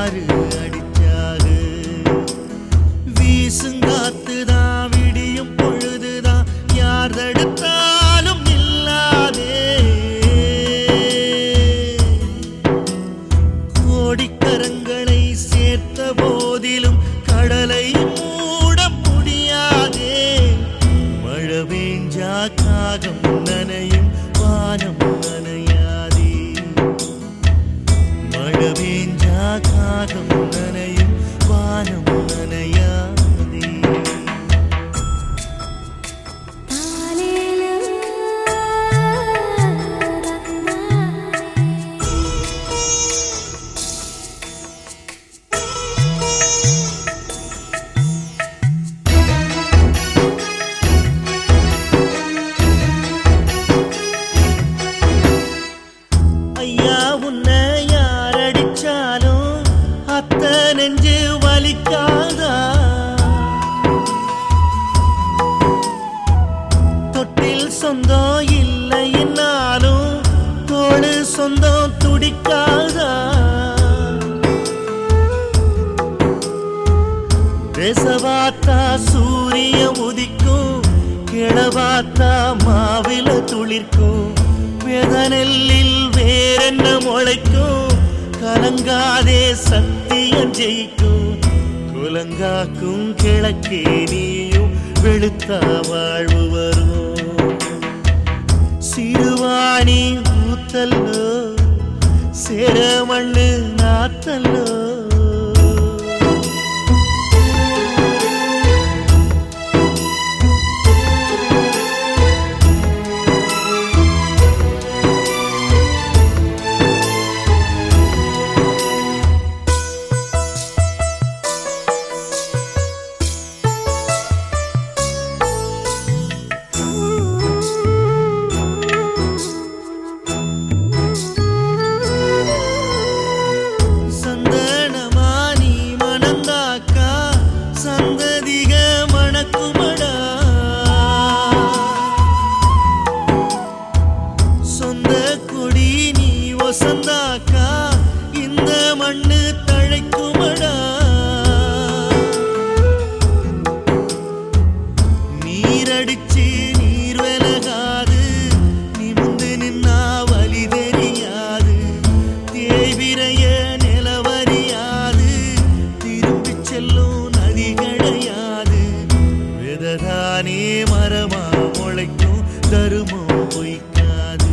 யாரு அடிச்சாரு? வீசுங்காத்துதான் விடியும் பொழுதுதான் யார் தடுத்தாலும் இல்லாதே. கோடிக்கரங்களை சேர்த்த போதிலும் கடலை மூட முடியாதே. மழை பெஞ்சா காகம் நனையும் வானம் நனையாதே. மழை பெஞ்சா காகம் நனையும் வானம் நனையாதே. ஐயா உன்னை யார் அடிச்சாலும் அத்த நெஞ்சு வலிக்காதா? தொட்டில் சொந்தம் இல்லைன்னாலும் தோடு சொந்தம் துடிக்காதா? தேசவாத்தா சூரிய உதிக்கும், கிழவாத்தா மாவில துளிர்க்கும். வேதனெல்லில் வேறென்ன முளைக்கும்? கலங்காதே சத்தியம் ஜெயிக்கும். குலங்காக்கும் கிழக்கே நீயும் வெளுத்தா வாழ்வு வரும். சிறுவாணி ஊத்தல்லோ சேர மண்ணு நாத்தல்லோ. சந்ததிக மணக்குமடா. சொந்த கொடி நீ வசந்தாக்கா இந்த மண்ணு தழைக்குமடா. நீரடிச்சு நீர் விலகாது, நிமிந்து நின்னா வலி தெரியாது. தேய்விரைய நிலவரியாது, திரும்பி செல்லும் கிடையாது. விததானே மரமா முளைக்கும், தருமம் பொய்க்காது.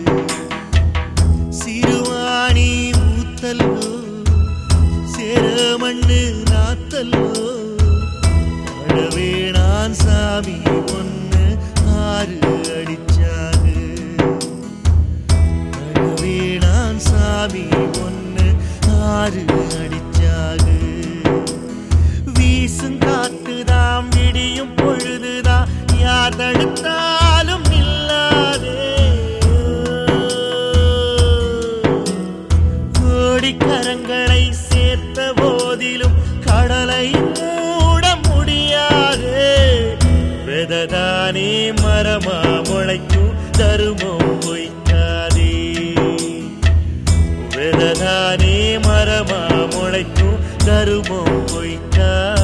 சிறுவாணி ஊத்தல்லோ சேர மண்ணு நாத்தல்லோ. அழவேணான் சாமி ஒன்னு ஆறு அடிச்சாது. அழவேணான் சாமி ஒன்னு ஆறு அடிச்சாது. வீசுங்காத்துதாம் விடியும் பொழுதுதான் யார் தடுத்தாலும் இல்லாதே. கோடிக்கரங்களை சேர்த்த போதிலும் கடலை மூட முடியாதே. வெததானே மரமா முளைக்கும், தருமம் பொய்க்காதே. வெததானே மரமா முளைக்கும், தருமம் பொய்க்காதே.